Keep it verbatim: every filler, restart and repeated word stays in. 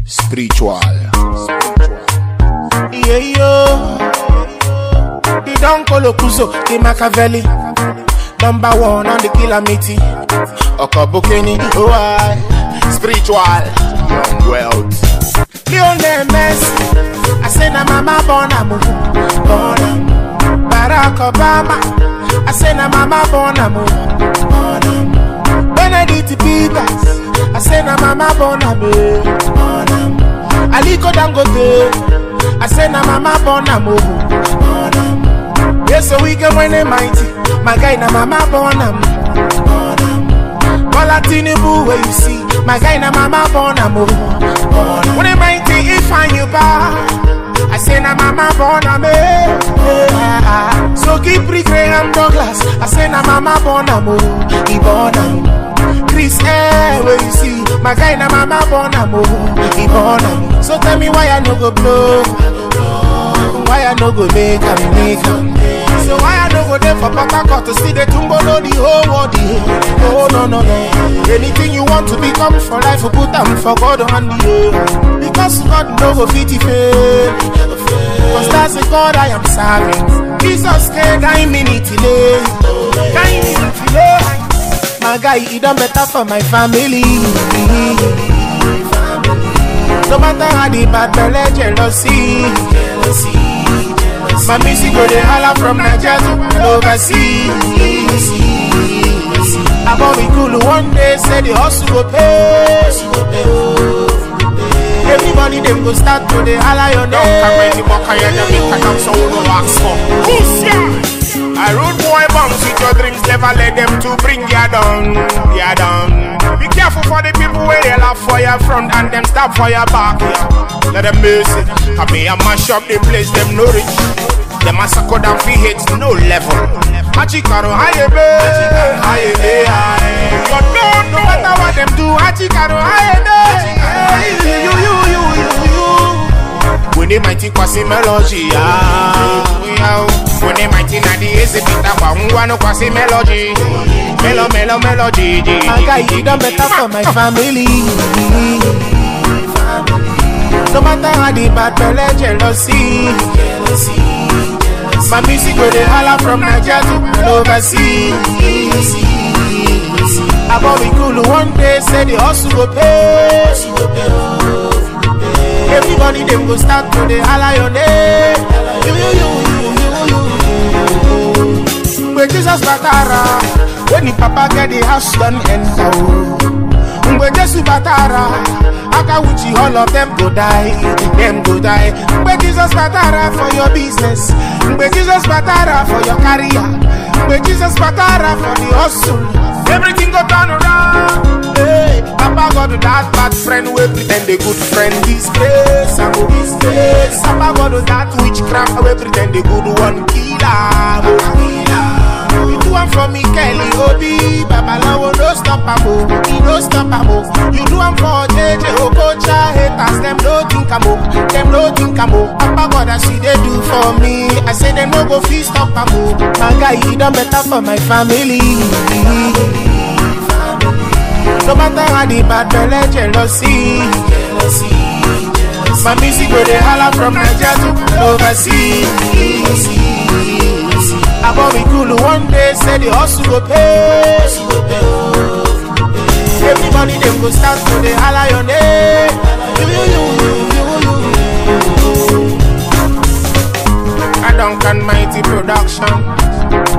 Spiritual. Yeah, yo. The Don Colocuso, the Machiavelli. Number one on the Kilamiti. Okobukeni, oh I. Spiritual. Young wealth. Lionel Messi. I say na mama bonamu. Bonam. Barack Obama. I say na mama bonamu. Bonam. Benedict Peters. I say na mama bonamu. Bonam. Aliko Dangote. I say na mama bonamu. Bonam. Yes, so we can win it mighty. My guy na mama bonam. Bonam. Bola Tinubu where you see. My guy na mama bonamu. Bonam. When it mighty if I you bar. I say na mama bonam. Yeah. So keep Graham Douglas. I say na mama bonamu. He bonam. Chris Air where you see. My guy na mama bonamu. He bonam. So tell me why I no go blow. Why I no go make a make a. So why I no go there for Papa to see the tumbo no the whole world. Oh no no no. Anything you want to become for life, put them for God on you. Because God no go fit fail. Because that's the God I am serving. Jesus can guide me delay. Guide me delay. My guy, he done better for my family. No matter how the bad belly jealousy. My music go dey holla from Nigeria to overseas. About we cool one day, say the hustle go pay. Everybody them go start to dey holla your name. I road boy bombs with your dreams, never let them to bring you down, you down. Be careful for the people where they laugh for your front and them stop for your back. Yeah. Let them miss it. Come here and mash up the place, them no rich. Them massacre down fi hits no level. Hachikaro haye be, haye be, haye. You don't know matter what them do. Hachikaro haye be, you, you, you, you, you. When they mighty kwasi melody, ah. When they mighty na the easy pita kwa ungwano kwasi melody. Melo, melo, melody. My guy, you done better for my family. No matter how the bad belly jealousy. My music go dey holla from Nigeria to overseas. About we cool one day, say the hustle go pay. Everybody them go start to dey holla your name. You, you, you, you, you, you. When Jesus Batara, when the papa get the house done enter. When Jesus Batara, Akawuchi, all of them go die, them go die. When Jesus Batara for your business, when Jesus Batara for your career, when Jesus Batara for the hustle, everything go turn around. Hey, Papa got that bad friend, we pretend the good friend. This place, I go this place. Papa got that witchcraft, we pretend the good one killer. You do one for me, Kelly Obi, Babalawo, no stop amo, he no stop amo. You do one for J J Okocha, haters, them no think amo, them no think amo. Papa God, I see they do for me, I say them no go feel stop amo. My guy, he done better for my family. No matter how the bad belly jealousy. My music go dey holla from Nigeria to overseas. About we cool one day, say the hustle go pay. Everybody them go start to dey holla your name. You, you, you, you, you. I don't can mighty production.